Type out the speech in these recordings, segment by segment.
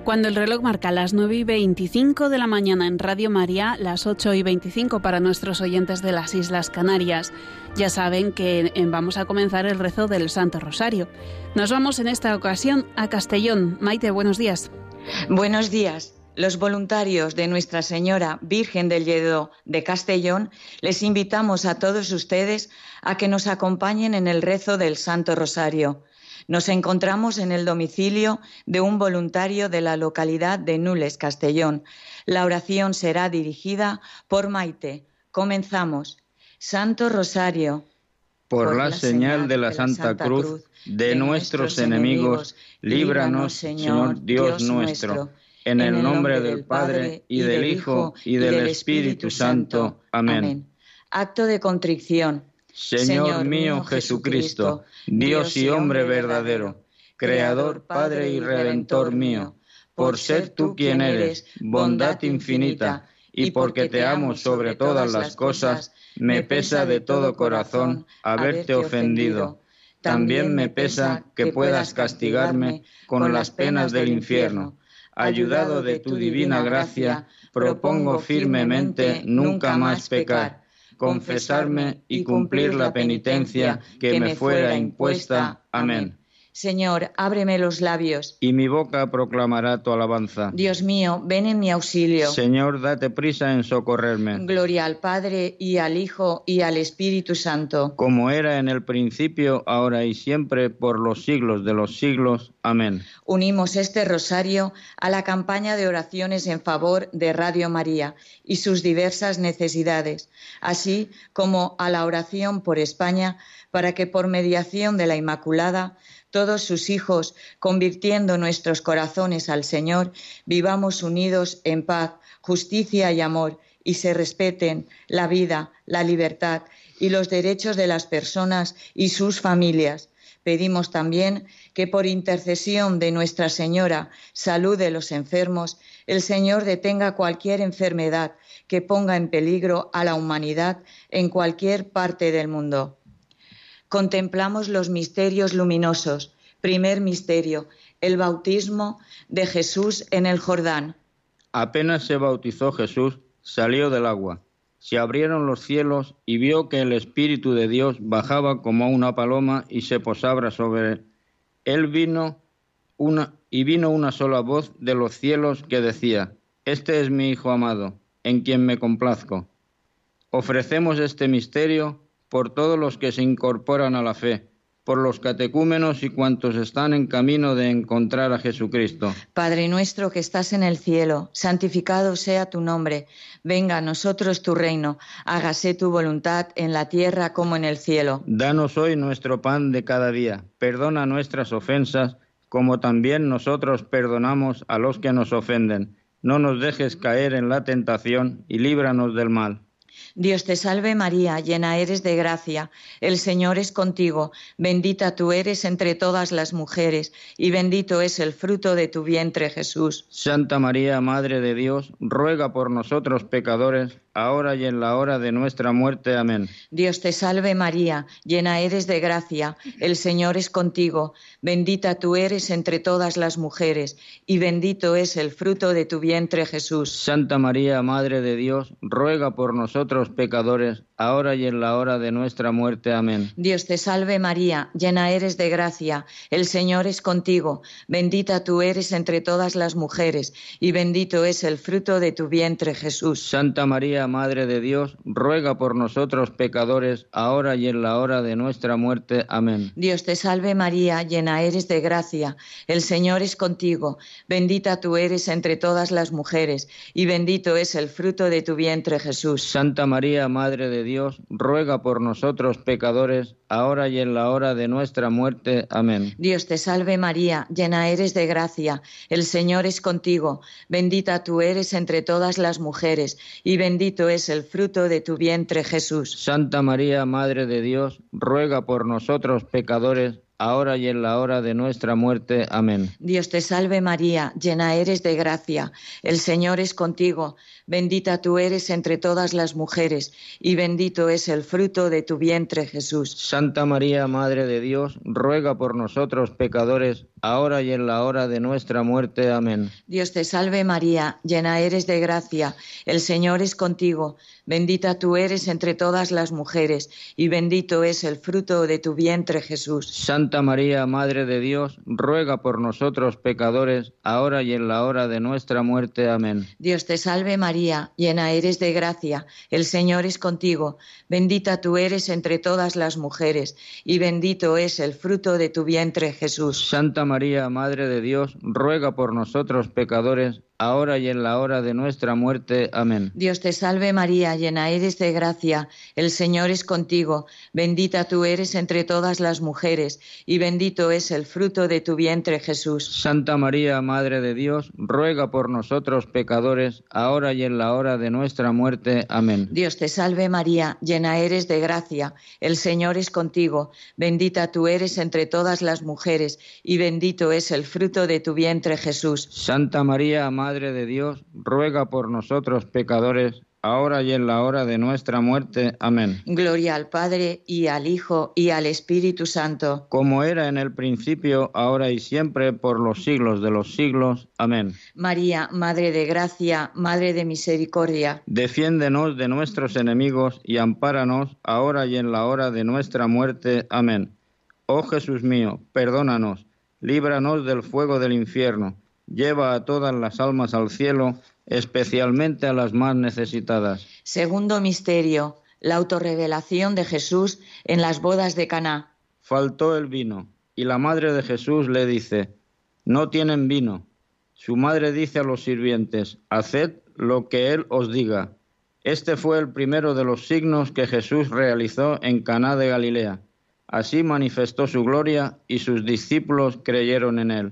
Cuando el reloj marca las 9:25 de la mañana en Radio María, las 8:25 para nuestros oyentes de las Islas Canarias. Ya saben que vamos a comenzar el rezo del Santo Rosario. Nos vamos en esta ocasión a Castellón. Maite, buenos días. Buenos días. Los voluntarios de Nuestra Señora Virgen del Lledó de Castellón les invitamos a todos ustedes a que nos acompañen en el rezo del Santo Rosario. Nos encontramos en el domicilio de un voluntario de la localidad de Nules, Castellón. La oración será dirigida por Maite. Comenzamos. Santo Rosario. Por la señal de la Santa Cruz de nuestros enemigos, líbranos, Señor Dios nuestro. En el nombre del Padre, y del Hijo, y del Espíritu Santo. Amén. Acto de contrición. Señor mío Jesucristo, Dios y hombre verdadero, Creador, Padre y Redentor mío, por ser tú quien eres, bondad infinita, y porque te amo sobre todas las cosas, me pesa de todo corazón haberte ofendido. También me pesa que puedas castigarme con las penas del infierno. Ayudado de tu divina gracia, propongo firmemente nunca más pecar, confesarme y cumplir la penitencia que me fuera impuesta. Amén. Señor, ábreme los labios, y mi boca proclamará tu alabanza. Dios mío, ven en mi auxilio. Señor, date prisa en socorrerme. Gloria al Padre, y al Hijo, y al Espíritu Santo. Como era en el principio, ahora y siempre, por los siglos de los siglos. Amén. Unimos este rosario a la campaña de oraciones en favor de Radio María y sus diversas necesidades, así como a la oración por España, para que por mediación de la Inmaculada, todos sus hijos, convirtiendo nuestros corazones al Señor, vivamos unidos en paz, justicia y amor, y se respeten la vida, la libertad y los derechos de las personas y sus familias. Pedimos también que por intercesión de Nuestra Señora, Salud de los enfermos, el Señor detenga cualquier enfermedad que ponga en peligro a la humanidad en cualquier parte del mundo. Contemplamos los misterios luminosos. Primer misterio, el bautismo de Jesús en el Jordán. Apenas se bautizó Jesús, salió del agua. Se abrieron los cielos y vio que el Espíritu de Dios bajaba como una paloma y se posaba sobre él. Vino una sola voz de los cielos que decía: Este es mi Hijo amado, en quien me complazco. Ofrecemos este misterio por todos los que se incorporan a la fe, por los catecúmenos y cuantos están en camino de encontrar a Jesucristo. Padre nuestro que estás en el cielo, santificado sea tu nombre. Venga a nosotros tu reino, hágase tu voluntad en la tierra como en el cielo. Danos hoy nuestro pan de cada día, perdona nuestras ofensas, como también nosotros perdonamos a los que nos ofenden. No nos dejes caer en la tentación y líbranos del mal. Dios te salve María, llena eres de gracia, el Señor es contigo, bendita tú eres entre todas las mujeres, y bendito es el fruto de tu vientre, Jesús. Santa María, Madre de Dios, ruega por nosotros pecadores, ahora y en la hora de nuestra muerte. Amén. Dios te salve María, llena eres de gracia, el Señor es contigo, bendita tú eres entre todas las mujeres, y bendito es el fruto de tu vientre, Jesús. Santa María, Madre de Dios, ruega por nosotros pecadores, ahora y en la hora de nuestra muerte. Amén. Dios te salve María, llena eres de gracia, el Señor es contigo, bendita tú eres entre todas las mujeres, y bendito es el fruto de tu vientre, Jesús. Santa María, Madre de Dios, ruega por nosotros pecadores, ahora y en la hora de nuestra muerte. Amén. Dios te salve María, llena eres de gracia, el Señor es contigo, bendita tú eres entre todas las mujeres, y bendito es el fruto de tu vientre, Jesús. Santa María, Madre de Dios, ruega por nosotros pecadores, ahora y en la hora de nuestra muerte. Amén. Dios te salve María, llena eres de gracia, el Señor es contigo, bendita tú eres entre todas las mujeres, y bendito es el fruto de tu vientre, Jesús. Santa María, Madre de Dios, ruega por nosotros pecadores, ahora y en la hora de nuestra muerte. Amén. Dios te salve María, llena eres de gracia, el Señor es contigo, bendita tú eres entre todas las mujeres, y bendito es el fruto de tu vientre, Jesús. Santa María, Madre de Dios, ruega por nosotros pecadores, ahora y en la hora de nuestra muerte. Amén. Dios te salve María, llena eres de gracia, el Señor es contigo, bendita tú eres entre todas las mujeres, y bendito es el fruto de tu vientre, Jesús. Santa María, Madre de Dios, ruega por nosotros pecadores, ahora y en la hora de nuestra muerte. Amén. Dios te salve María, llena eres de gracia, el Señor es contigo, bendita tú eres entre todas las mujeres, y bendito es el fruto de tu vientre, Jesús. Santa María, Madre de Dios, ruega por nosotros pecadores, ahora y en la hora de nuestra muerte. Amén. Dios te salve María, llena eres de gracia, el Señor es contigo, bendita tú eres entre todas las mujeres, y bendito es el fruto de tu vientre, Jesús. Santa María, Madre de Dios, ruega por nosotros pecadores, ahora y en la hora de nuestra muerte. Amén. Dios te salve María, llena eres de gracia, el Señor es contigo, bendita tú eres entre todas las mujeres, y bendito es el fruto de tu vientre, Jesús. Santa María, Madre de Dios, ruega por nosotros pecadores, ahora y en la hora de nuestra muerte. Amén. Gloria al Padre, y al Hijo, y al Espíritu Santo. Como era en el principio, ahora y siempre, por los siglos de los siglos. Amén. María, Madre de gracia, Madre de misericordia. Defiéndenos de nuestros enemigos y ampáranos, ahora y en la hora de nuestra muerte. Amén. Oh Jesús mío, perdónanos, líbranos del fuego del infierno, lleva a todas las almas al cielo, especialmente a las más necesitadas. Segundo misterio, la autorrevelación de Jesús en las bodas de Caná. Faltó el vino, y la madre de Jesús le dice: no tienen vino. Su madre dice a los sirvientes: haced lo que él os diga. Este fue el primero de los signos que Jesús realizó en Caná de Galilea. Así manifestó su gloria, y sus discípulos creyeron en él.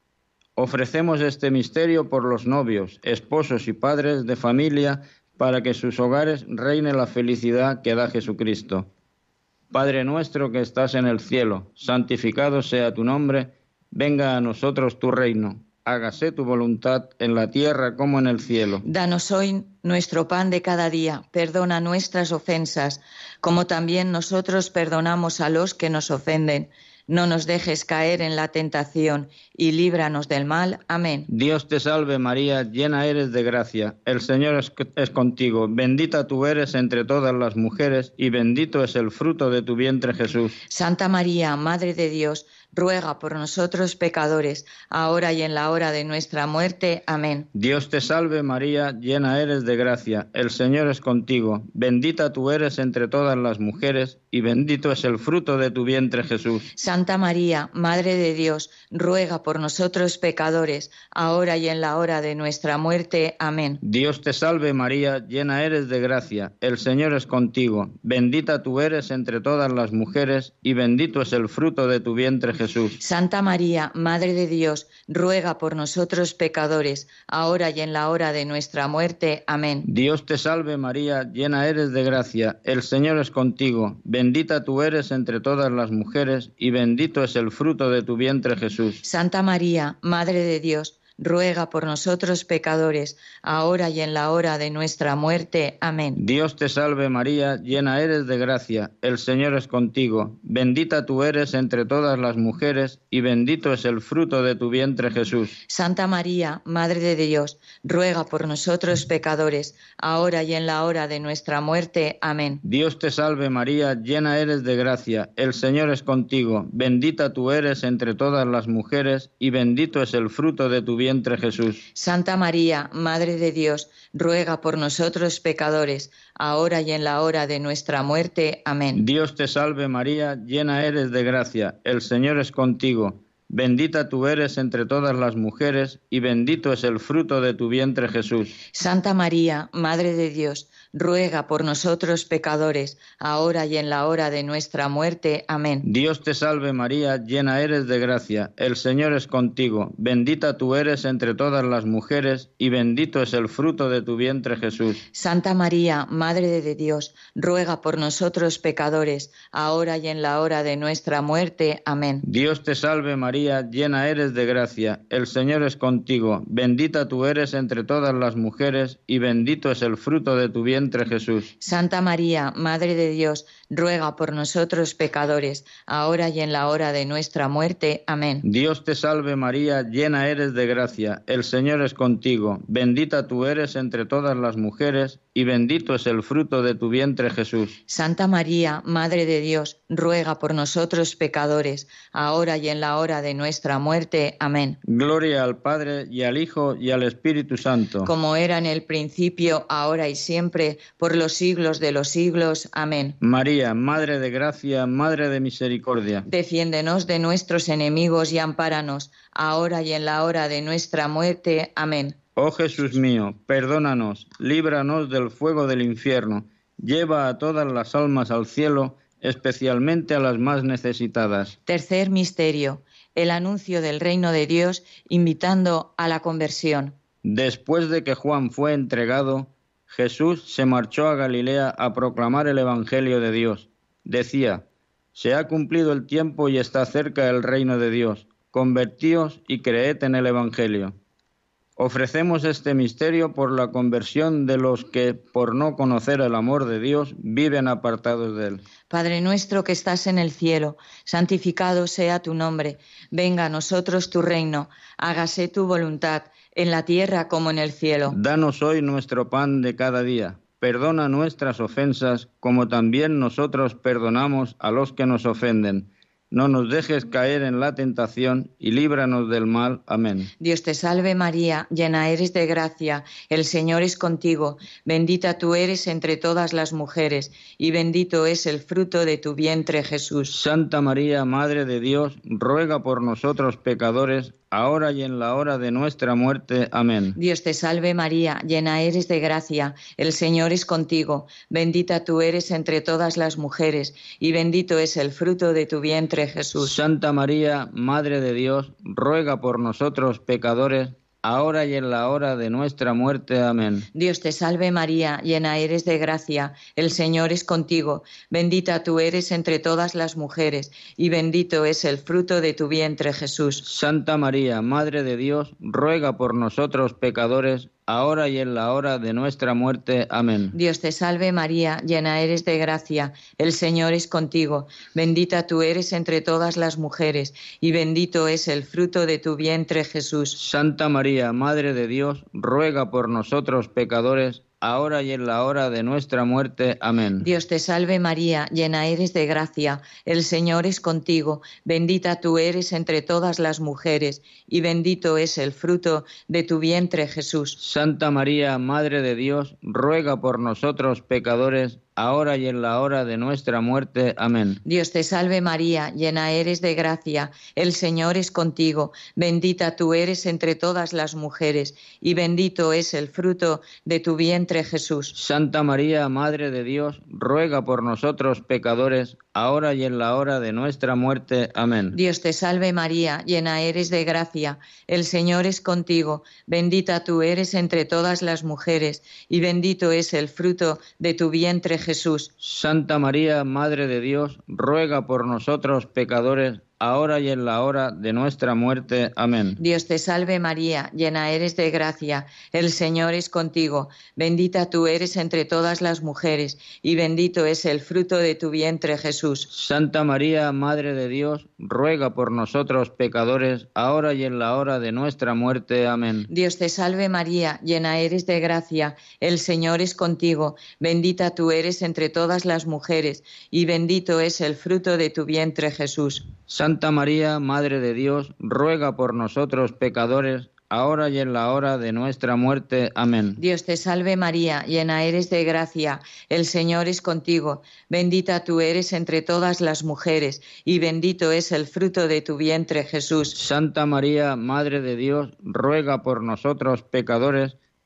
Ofrecemos este misterio por los novios, esposos y padres de familia, para que en sus hogares reine la felicidad que da Jesucristo. Padre nuestro que estás en el cielo, santificado sea tu nombre, venga a nosotros tu reino, hágase tu voluntad en la tierra como en el cielo. Danos hoy nuestro pan de cada día, perdona nuestras ofensas, como también nosotros perdonamos a los que nos ofenden. No nos dejes caer en la tentación, y líbranos del mal. Amén. Dios te salve María, llena eres de gracia, el Señor es contigo, bendita tú eres entre todas las mujeres, y bendito es el fruto de tu vientre, Jesús. Santa María, Madre de Dios, ruega por nosotros pecadores, ahora y en la hora de nuestra muerte. Amén. Dios te salve María, llena eres de gracia, el Señor es contigo, bendita tú eres entre todas las mujeres, y bendito es el fruto de tu vientre, Jesús. Santa María, Madre de Dios, ruega por nosotros pecadores, ahora y en la hora de nuestra muerte. Amén. Dios te salve María, llena eres de gracia, el Señor es contigo, bendita tú eres entre todas las mujeres, y bendito es el fruto de tu vientre, Jesús. Santa María, Madre de Dios, ruega por nosotros pecadores, ahora y en la hora de nuestra muerte. Amén. Dios te salve María, llena eres de gracia, el Señor es contigo, bendita tú eres entre todas las mujeres, y bendito es el fruto de tu vientre, Jesús. Santa María, Madre de Dios, ruega por nosotros pecadores, ahora y en la hora de nuestra muerte. Amén. Dios te salve María, llena eres de gracia, el Señor es contigo, bendita tú eres entre todas las mujeres, y bendito es el fruto de tu vientre, Jesús. Santa María, Madre de Dios, ruega por nosotros pecadores, ahora y en la hora de nuestra muerte. Amén. Dios te salve María, llena eres de gracia, el Señor es contigo, bendita tú eres entre todas las mujeres, y bendito es el fruto de tu vientre, Jesús. Santa María, Madre de Dios, ruega por nosotros pecadores, ahora y en la hora de nuestra muerte. Amén. Dios te salve María, llena eres de gracia, el Señor es contigo, bendita tú eres entre todas las mujeres, y bendito es el fruto de tu vientre, Jesús. Santa María, Madre de Dios, ruega por nosotros pecadores, ahora y en la hora de nuestra muerte. Amén. Dios te salve María, llena eres de gracia, el Señor es contigo, bendita tú eres entre todas las mujeres, y bendito es el fruto de tu vientre Jesús. Santa María, Madre de Dios, ruega por nosotros pecadores, ahora y en la hora de nuestra muerte. Amén. Dios te salve María, llena eres de gracia, el Señor es contigo, bendita tú eres entre todas las mujeres, y bendito es el fruto de tu vientre Jesús. Santa María, Madre de Dios, ruega por nosotros pecadores, ahora y en la hora de nuestra muerte. Amén. Dios te salve María, llena eres de gracia, el Señor es contigo, bendita tú eres entre todas las mujeres, y bendito es el fruto de tu vientre Jesús. Santa María, Madre de Dios, ruega por nosotros pecadores, ahora y en la hora de nuestra muerte. Amén. Gloria al Padre, y al Hijo, y al Espíritu Santo. Como era en el principio, ahora y siempre, por los siglos de los siglos. Amén. María, Madre de gracia, Madre de misericordia. Defiéndenos de nuestros enemigos y ampáranos, ahora y en la hora de nuestra muerte. Amén. Oh Jesús mío, perdónanos, líbranos del fuego del infierno, lleva a todas las almas al cielo, especialmente a las más necesitadas. Tercer misterio, el anuncio del reino de Dios, invitando a la conversión. Después de que Juan fue entregado, Jesús se marchó a Galilea a proclamar el Evangelio de Dios. Decía: se ha cumplido el tiempo y está cerca el reino de Dios. Convertíos y creed en el Evangelio. Ofrecemos este misterio por la conversión de los que, por no conocer el amor de Dios, viven apartados de él. Padre nuestro que estás en el cielo, santificado sea tu nombre. Venga a nosotros tu reino. Hágase tu voluntad, en la tierra como en el cielo. Danos hoy nuestro pan de cada día. Perdona nuestras ofensas, como también nosotros perdonamos a los que nos ofenden. No nos dejes caer en la tentación y líbranos del mal. Amén. Dios te salve María, llena eres de gracia, el Señor es contigo, bendita tú eres entre todas las mujeres, y bendito es el fruto de tu vientre Jesús. Santa María, Madre de Dios, ruega por nosotros pecadores, ahora y en la hora de nuestra muerte. Amén. Dios te salve María, llena eres de gracia, el Señor es contigo, bendita tú eres entre todas las mujeres, y bendito es el fruto de tu vientre Jesús. Santa María, Madre de Dios, ruega por nosotros pecadores, ahora y en la hora de nuestra muerte. Amén. Dios te salve María, llena eres de gracia, el Señor es contigo, bendita tú eres entre todas las mujeres, y bendito es el fruto de tu vientre Jesús. Santa María, Madre de Dios, ruega por nosotros pecadores, ahora y en la hora de nuestra muerte. Amén. Dios te salve María, llena eres de gracia, el Señor es contigo, bendita tú eres entre todas las mujeres, y bendito es el fruto de tu vientre Jesús. Santa María, Madre de Dios, ruega por nosotros pecadores, ahora y en la hora de nuestra muerte. Amén. Dios te salve María, llena eres de gracia, el Señor es contigo, bendita tú eres entre todas las mujeres, y bendito es el fruto de tu vientre Jesús. Santa María, Madre de Dios, ruega por nosotros pecadores, ahora y en la hora de nuestra muerte. Amén. Dios te salve María, llena eres de gracia, el Señor es contigo, bendita tú eres entre todas las mujeres, y bendito es el fruto de tu vientre Jesús. Santa María, Madre de Dios, ruega por nosotros pecadores, ahora y en la hora de nuestra muerte. Amén. Dios te salve María, llena eres de gracia, el Señor es contigo, bendita tú eres entre todas las mujeres, y bendito es el fruto de tu vientre Jesús. Santa María, Madre de Dios, ruega por nosotros pecadores, ahora y en la hora de nuestra muerte. Amén. Dios te salve María, llena eres de gracia, el Señor es contigo, bendita tú eres entre todas las mujeres, y bendito es el fruto de tu vientre Jesús. Santa María, Madre de Dios, ruega por nosotros pecadores, ahora y en la hora de nuestra muerte. Amén. Dios te salve María, llena eres de gracia, el Señor es contigo, bendita tú eres entre todas las mujeres, y bendito es el fruto de tu vientre Jesús. Santa María, Madre de Dios, ruega por nosotros pecadores, ahora y en la hora de nuestra muerte. Amén. Dios te salve María, llena eres de gracia, el Señor es contigo, bendita tú eres entre todas las mujeres, y bendito es el fruto de tu vientre Jesús. Santa María, Madre de Dios, ruega por nosotros pecadores,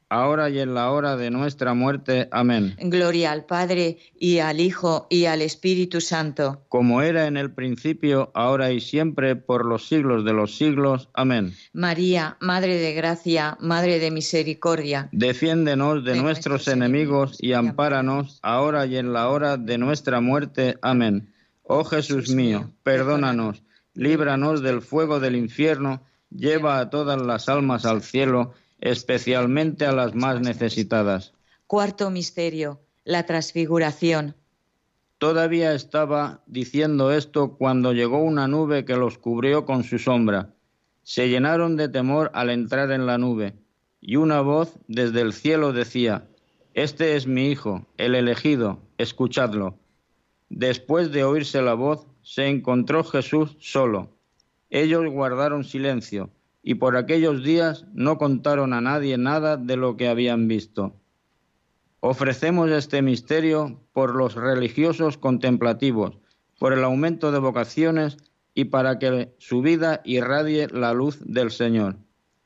ahora y en la hora de nuestra muerte. Amén. Gloria al Padre, y al Hijo, y al Espíritu Santo. Como era en el principio, ahora y siempre, por los siglos de los siglos. Amén. María, Madre de Gracia, Madre de Misericordia, defiéndenos de nuestros enemigos y ampáranos, ahora y en la hora de nuestra muerte. Amén. Oh Jesús mío, perdónanos, líbranos del fuego del infierno, lleva a todas las almas al cielo, especialmente a las más necesitadas. Cuarto misterio, la transfiguración. Todavía estaba diciendo esto cuando llegó una nube que los cubrió con su sombra. Se llenaron de temor al entrar en la nube, y una voz desde el cielo decía: Este es mi Hijo, el elegido, escuchadlo. Después de oírse la voz, se encontró Jesús solo. Ellos guardaron silencio, y por aquellos días no contaron a nadie nada de lo que habían visto. Ofrecemos este misterio por los religiosos contemplativos, por el aumento de vocaciones y para que su vida irradie la luz del Señor.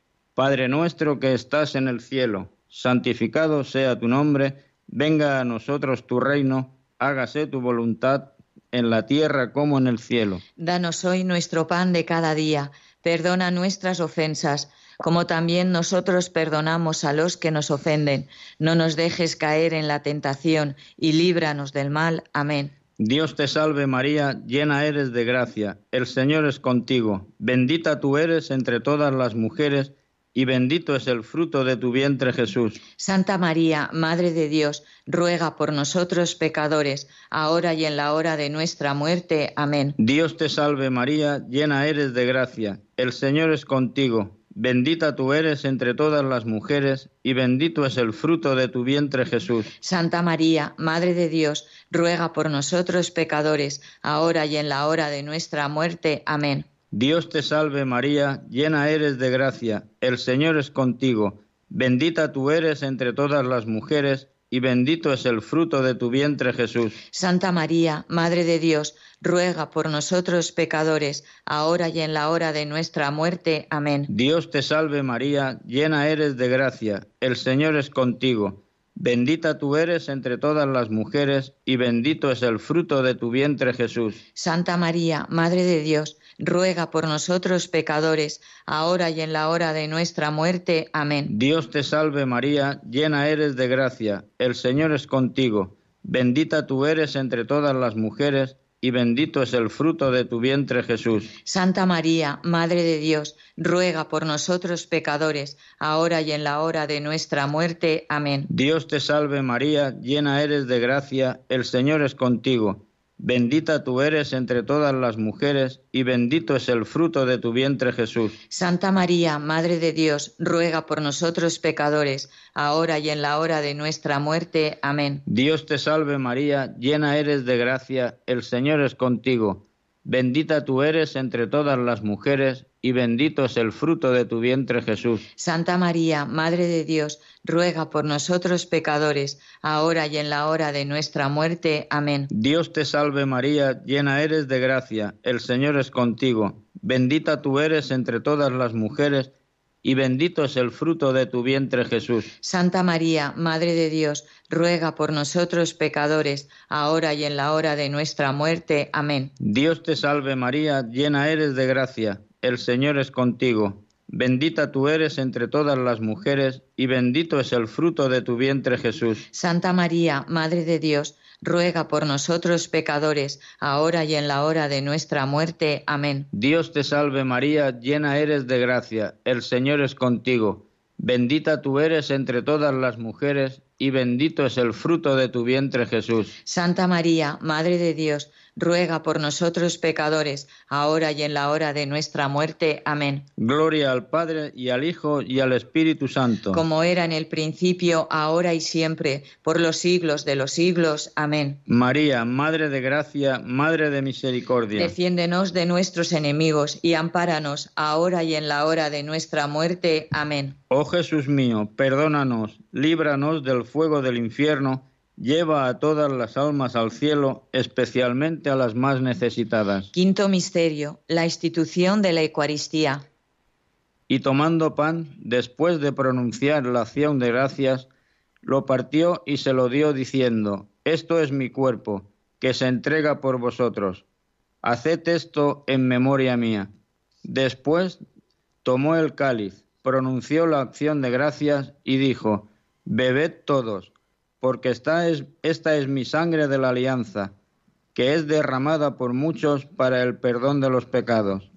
Padre nuestro que estás en el cielo, santificado sea tu nombre, venga a nosotros tu reino, hágase tu voluntad en la tierra como en el cielo. Danos hoy nuestro pan de cada día, perdona nuestras ofensas, como también nosotros perdonamos a los que nos ofenden. No nos dejes caer en la tentación y líbranos del mal. Amén. Dios te salve María, llena eres de gracia, el Señor es contigo, bendita tú eres entre todas las mujeres, y bendito es el fruto de tu vientre Jesús. Santa María, Madre de Dios, ruega por nosotros pecadores, ahora y en la hora de nuestra muerte. Amén. Dios te salve María, llena eres de gracia, el Señor es contigo, bendita tú eres entre todas las mujeres, y bendito es el fruto de tu vientre Jesús. Santa María, Madre de Dios, ruega por nosotros pecadores, ahora y en la hora de nuestra muerte. Amén. Dios te salve María, llena eres de gracia, el Señor es contigo, bendita tú eres entre todas las mujeres, y bendito es el fruto de tu vientre Jesús. Santa María, Madre de Dios, ruega por nosotros pecadores, ahora y en la hora de nuestra muerte. Amén. Dios te salve María, llena eres de gracia, el Señor es contigo, bendita tú eres entre todas las mujeres, y bendito es el fruto de tu vientre Jesús. Santa María, Madre de Dios, ruega por nosotros pecadores, ahora y en la hora de nuestra muerte. Amén. Dios te salve María, llena eres de gracia, el Señor es contigo, bendita tú eres entre todas las mujeres, y bendito es el fruto de tu vientre Jesús. Santa María, Madre de Dios, ruega por nosotros pecadores, ahora y en la hora de nuestra muerte. Amén. Dios te salve María, llena eres de gracia, el Señor es contigo, bendita tú eres entre todas las mujeres, y bendito es el fruto de tu vientre Jesús. Santa María, Madre de Dios, ruega por nosotros pecadores, ahora y en la hora de nuestra muerte. Amén. Dios te salve María, llena eres de gracia, el Señor es contigo, bendita tú eres entre todas las mujeres, y bendito es el fruto de tu vientre Jesús. Santa María, Madre de Dios, ruega por nosotros pecadores, ahora y en la hora de nuestra muerte. Amén. Dios te salve María, llena eres de gracia, el Señor es contigo, bendita tú eres entre todas las mujeres, y bendito es el fruto de tu vientre Jesús. Santa María, Madre de Dios, ruega por nosotros pecadores, ahora y en la hora de nuestra muerte. Amén. Dios te salve María, llena eres de gracia, el Señor es contigo, bendita tú eres entre todas las mujeres, y bendito es el fruto de tu vientre Jesús. Santa María, Madre de Dios, ruega por nosotros pecadores, ahora y en la hora de nuestra muerte. Amén. Dios te salve María, llena eres de gracia, el Señor es contigo, bendita tú eres entre todas las mujeres, y bendito es el fruto de tu vientre Jesús. Santa María, Madre de Dios, ruega por nosotros pecadores, ahora y en la hora de nuestra muerte. Amén. Gloria al Padre, y al Hijo, y al Espíritu Santo. Como era en el principio, ahora y siempre, por los siglos de los siglos. Amén. María, Madre de gracia, Madre de misericordia. Defiéndenos de nuestros enemigos, y ampáranos, ahora y en la hora de nuestra muerte. Amén. Oh Jesús mío, perdónanos, líbranos del fuego del infierno, lleva a todas las almas al cielo, especialmente a las más necesitadas. Quinto misterio, la institución de la Eucaristía. Y tomando pan, después de pronunciar la acción de gracias, lo partió y se lo dio diciendo: Esto es mi cuerpo, que se entrega por vosotros. Haced esto en memoria mía. Después tomó el cáliz, pronunció la acción de gracias y dijo: Bebed todos, porque esta es mi sangre de la alianza, que es derramada por muchos para el perdón de los pecados.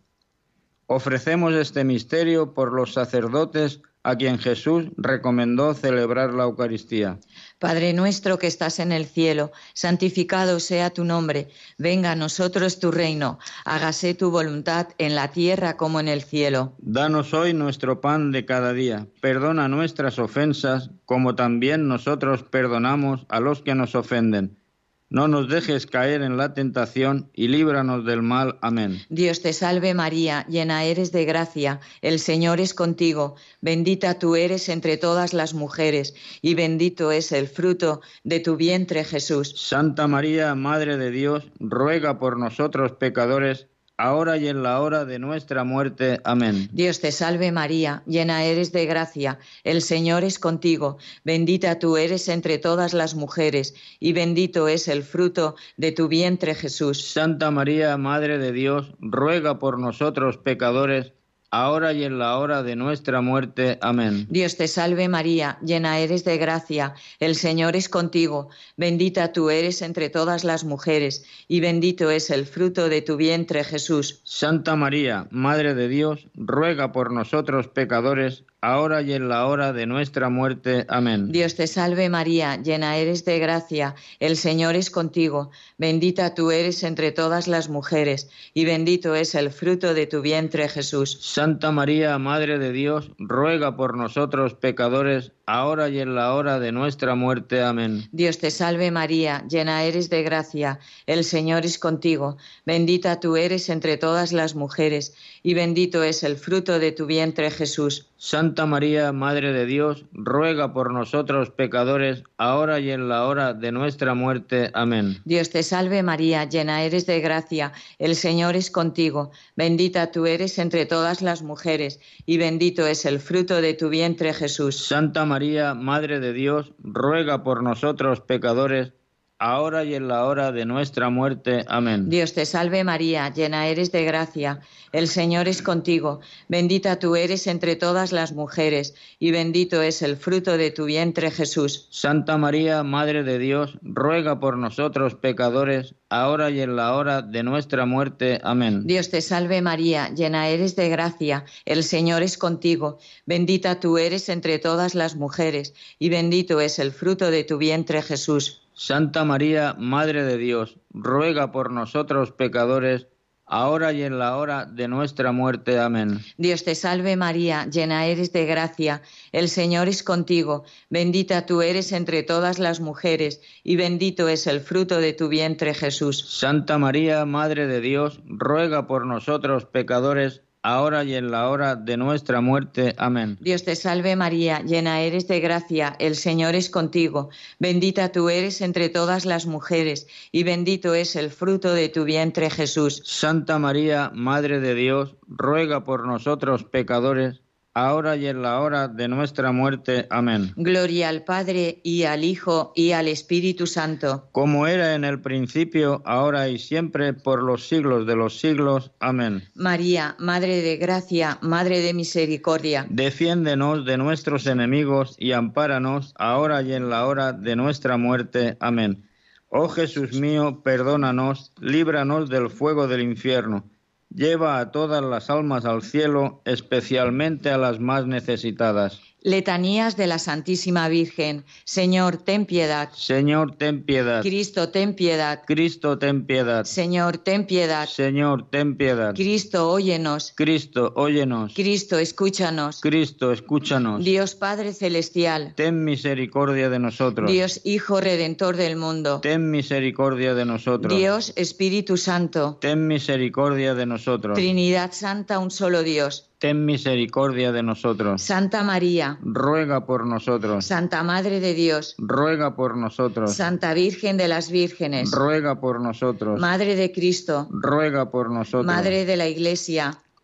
Ofrecemos este misterio por los sacerdotes a quien Jesús recomendó celebrar la Eucaristía. Padre nuestro que estás en el cielo, santificado sea tu nombre. Venga a nosotros tu reino. Hágase tu voluntad en la tierra como en el cielo. Danos hoy nuestro pan de cada día. Perdona nuestras ofensas, como también nosotros perdonamos a los que nos ofenden. No nos dejes caer en la tentación y líbranos del mal. Amén. Dios te salve María, llena eres de gracia, el Señor es contigo. Bendita tú eres entre todas las mujeres, y bendito es el fruto de tu vientre, Jesús. Santa María, Madre de Dios, ruega por nosotros pecadores, ahora y en la hora de nuestra muerte. Amén. Dios te salve María, llena eres de gracia, el Señor es contigo. Bendita tú eres entre todas las mujeres, y bendito es el fruto de tu vientre, Jesús. Santa María, Madre de Dios, ruega por nosotros pecadores, ahora y en la hora de nuestra muerte. Amén. Dios te salve María, llena eres de gracia, el Señor es contigo. Bendita tú eres entre todas las mujeres, y bendito es el fruto de tu vientre, Jesús. Santa María, Madre de Dios, ruega por nosotros pecadores, ahora y en la hora de nuestra muerte. Amén. Dios te salve María, llena eres de gracia, el Señor es contigo. Bendita tú eres entre todas las mujeres, y bendito es el fruto de tu vientre, Jesús. Santa María, Madre de Dios, ruega por nosotros pecadores, ahora y en la hora de nuestra muerte. Amén. Dios te salve María, llena eres de gracia, el Señor es contigo. Bendita tú eres entre todas las mujeres, y bendito es el fruto de tu vientre, Jesús. Santa María, Madre de Dios, ruega por nosotros pecadores, ahora y en la hora de nuestra muerte. Amén. Dios te salve María, llena eres de gracia, el Señor es contigo. Bendita tú eres entre todas las mujeres, y bendito es el fruto de tu vientre, Jesús. Santa María, Madre de Dios, ruega por nosotros pecadores, ahora y en la hora de nuestra muerte. Amén. Dios te salve María, llena eres de gracia, el Señor es contigo. Bendita tú eres entre todas las mujeres, y bendito es el fruto de tu vientre, Jesús. Santa María, Madre de Dios, ruega por nosotros pecadores, ahora y en la hora de nuestra muerte. Amén. Dios te salve María, llena eres de gracia, el Señor es contigo. Bendita tú eres entre todas las mujeres, y bendito es el fruto de tu vientre, Jesús. Santa María, Madre de Dios, ruega por nosotros pecadores, ahora y en la hora de nuestra muerte. Amén. Dios te salve María, llena eres de gracia, el Señor es contigo. Bendita tú eres entre todas las mujeres, y bendito es el fruto de tu vientre, Jesús. Santa María, Madre de Dios, ruega por nosotros pecadores, ahora y en la hora de nuestra muerte. Amén. Dios te salve María, llena eres de gracia, el Señor es contigo. Bendita tú eres entre todas las mujeres, y bendito es el fruto de tu vientre, Jesús. Santa María, Madre de Dios, ruega por nosotros pecadores, ahora y en la hora de nuestra muerte. Amén. Gloria al Padre, y al Hijo, y al Espíritu Santo. Como era en el principio, ahora y siempre, por los siglos de los siglos. Amén. María, Madre de gracia, Madre de misericordia. Defiéndenos de nuestros enemigos y ampáranos, ahora y en la hora de nuestra muerte. Amén. Oh Jesús mío, perdónanos, líbranos del fuego del infierno. Lleva a todas las almas al cielo, especialmente a las más necesitadas. Letanías de la Santísima Virgen. Señor, ten piedad. Señor, ten piedad. Cristo, ten piedad. Cristo, ten piedad. Señor, ten piedad. Señor, ten piedad. Cristo, óyenos. Cristo, óyenos. Cristo, escúchanos. Cristo, escúchanos. Dios Padre Celestial. Ten misericordia de nosotros. Dios Hijo Redentor del mundo. Ten misericordia de nosotros. Dios Espíritu Santo. Ten misericordia de nosotros. Trinidad Santa, un solo Dios. Ten misericordia de nosotros. Santa María. Ruega por nosotros. Santa Madre de Dios. Ruega por nosotros. Santa Virgen de las Vírgenes. Ruega por nosotros. Madre de Cristo. Ruega por nosotros. Madre de la Iglesia.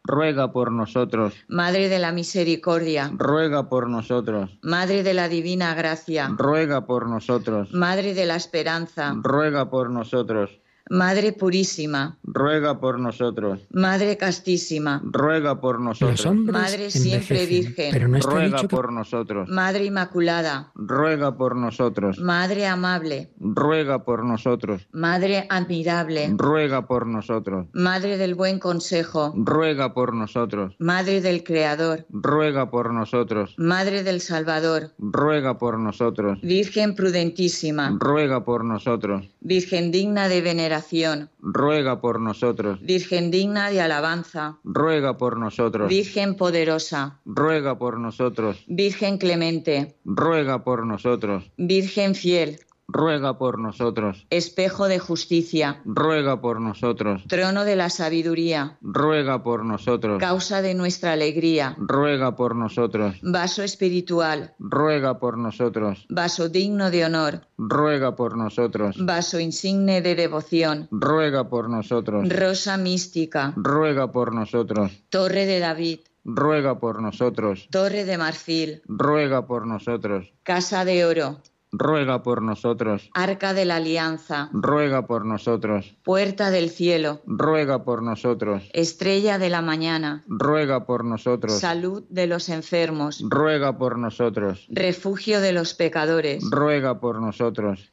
ruega por nosotros. Madre de la Misericordia, ruega por nosotros. Madre de la Divina Gracia, ruega por nosotros. Madre de la Esperanza, ruega por nosotros. Madre Purísima, ruega por nosotros. Madre Castísima, ruega por nosotros. Madre Siempre Virgen, pero no está ruega dicho que... por nosotros. Madre Inmaculada, ruega por nosotros. Madre Amable, ruega por nosotros. Madre Admirable, ruega por nosotros. Madre del Buen Consejo, ruega por nosotros. Madre del Creador, ruega por nosotros. Madre del Salvador, ruega por nosotros. Virgen Prudentísima, ruega por nosotros. Virgen digna de veneración, ruega por nosotros. Virgen digna de alabanza, ruega por nosotros. Virgen poderosa, ruega por nosotros. Virgen clemente, ruega por nosotros. Virgen fiel, ruega por nosotros. espejo de justicia, ruega por nosotros. trono de la sabiduría, ruega por nosotros. causa de nuestra alegría, ruega por nosotros. vaso espiritual, ruega por nosotros. vaso digno de honor, ruega por nosotros. vaso insigne de devoción, ruega por nosotros. rosa mística, ruega por nosotros. torre de David, ruega por nosotros. torre de marfil, ruega por nosotros. casa de oro, ruega por nosotros. arca de la alianza, ruega por nosotros. puerta del cielo, ruega por nosotros. estrella de la mañana, ruega por nosotros. salud de los enfermos, ruega por nosotros. refugio de los pecadores, ruega por nosotros.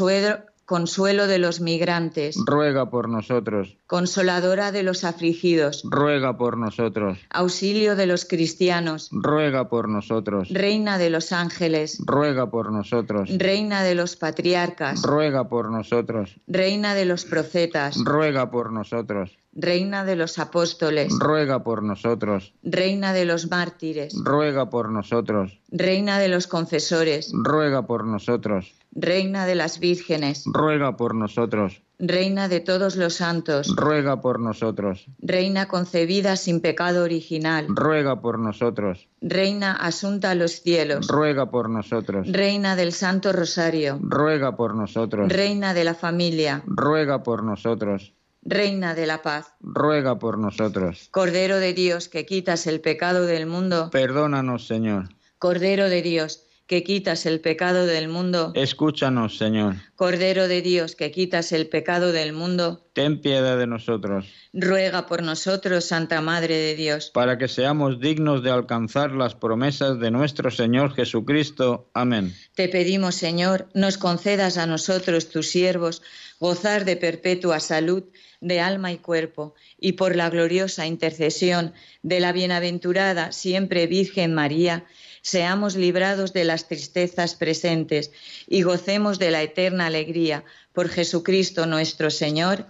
consuelo de los migrantes, ruega por nosotros. consoladora de los afligidos, ruega por nosotros. auxilio de los cristianos, ruega por nosotros. reina de los ángeles, ruega por nosotros. reina de los patriarcas, ruega por nosotros. reina de los profetas, ruega por nosotros. reina de los apóstoles, ruega por nosotros. reina de los mártires, ruega por nosotros. reina de los confesores, ruega por nosotros. reina de las vírgenes, ruega por nosotros. reina de todos los santos, ruega por nosotros. reina concebida sin pecado original, ruega por nosotros. reina asunta a los cielos, ruega por nosotros. reina del Santo Rosario, ruega por nosotros. reina de la familia, ruega por nosotros. reina de la paz, ruega por nosotros. Cordero de Dios que quitas el pecado del mundo, perdónanos, Señor. Cordero de Dios que quitas el pecado del mundo, escúchanos, Señor. Cordero de Dios que quitas el pecado del mundo, ten piedad de nosotros. Ruega por nosotros, Santa Madre de Dios, para que seamos dignos de alcanzar las promesas de nuestro Señor Jesucristo. Amén. Te pedimos, Señor, nos concedas a nosotros, tus siervos, gozar de perpetua salud de alma y cuerpo, y por la gloriosa intercesión de la bienaventurada siempre Virgen María, seamos librados de las tristezas presentes y gocemos de la eterna alegría. Por Jesucristo nuestro Señor.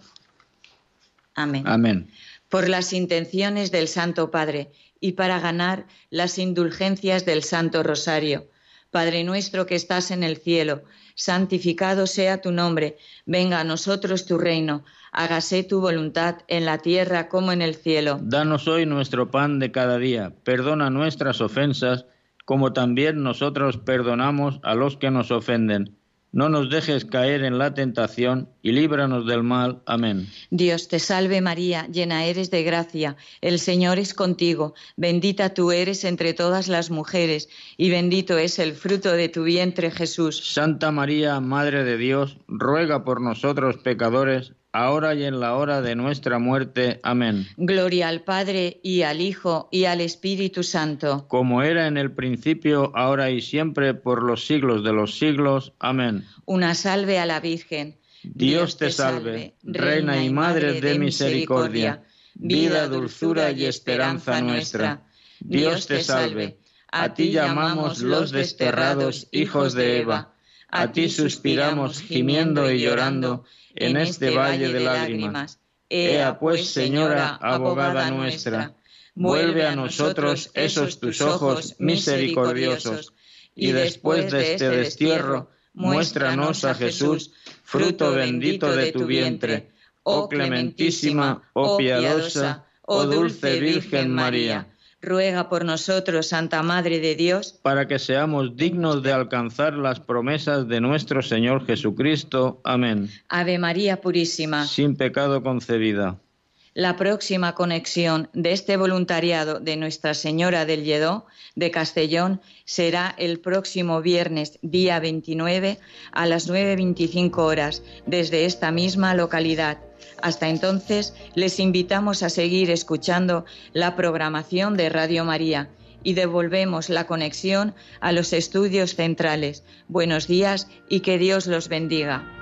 Amén. Amén. Por las intenciones del Santo Padre y para ganar las indulgencias del Santo Rosario. Padre nuestro que estás en el cielo, santificado sea tu nombre. Venga a nosotros tu reino. Hágase tu voluntad en la tierra como en el cielo. Danos hoy nuestro pan de cada día. Perdona nuestras ofensas, como también nosotros perdonamos a los que nos ofenden. No nos dejes caer en la tentación y líbranos del mal. Amén. Dios te salve María, llena eres de gracia, el Señor es contigo, bendita tú eres entre todas las mujeres, y bendito es el fruto de tu vientre, Jesús. Santa María, Madre de Dios, ruega por nosotros pecadores, ahora y en la hora de nuestra muerte. Amén. Gloria al Padre, y al Hijo, y al Espíritu Santo. Como era en el principio, ahora y siempre, por los siglos de los siglos. Amén. Una salve a la Virgen. Dios te salve, Reina y Madre de misericordia, vida, dulzura y esperanza nuestra. Dios te salve. A ti llamamos los desterrados hijos de Eva. A ti suspiramos gimiendo y llorando en este valle de lágrimas. Ea pues, Señora, abogada nuestra, vuelve a nosotros esos tus ojos misericordiosos, y después de este destierro, muéstranos a Jesús, fruto bendito de tu vientre. Oh clementísima, oh piadosa, oh dulce Virgen María. Ruega por nosotros, Santa Madre de Dios, para que seamos dignos de alcanzar las promesas de nuestro Señor Jesucristo. Amén. Ave María Purísima, sin pecado concebida. La próxima conexión de este voluntariado de Nuestra Señora del Lledó de Castellón será el próximo viernes, día 29, a las 9:25 horas, desde esta misma localidad. Hasta entonces, les invitamos a seguir escuchando la programación de Radio María y devolvemos la conexión a los estudios centrales. Buenos días y que Dios los bendiga.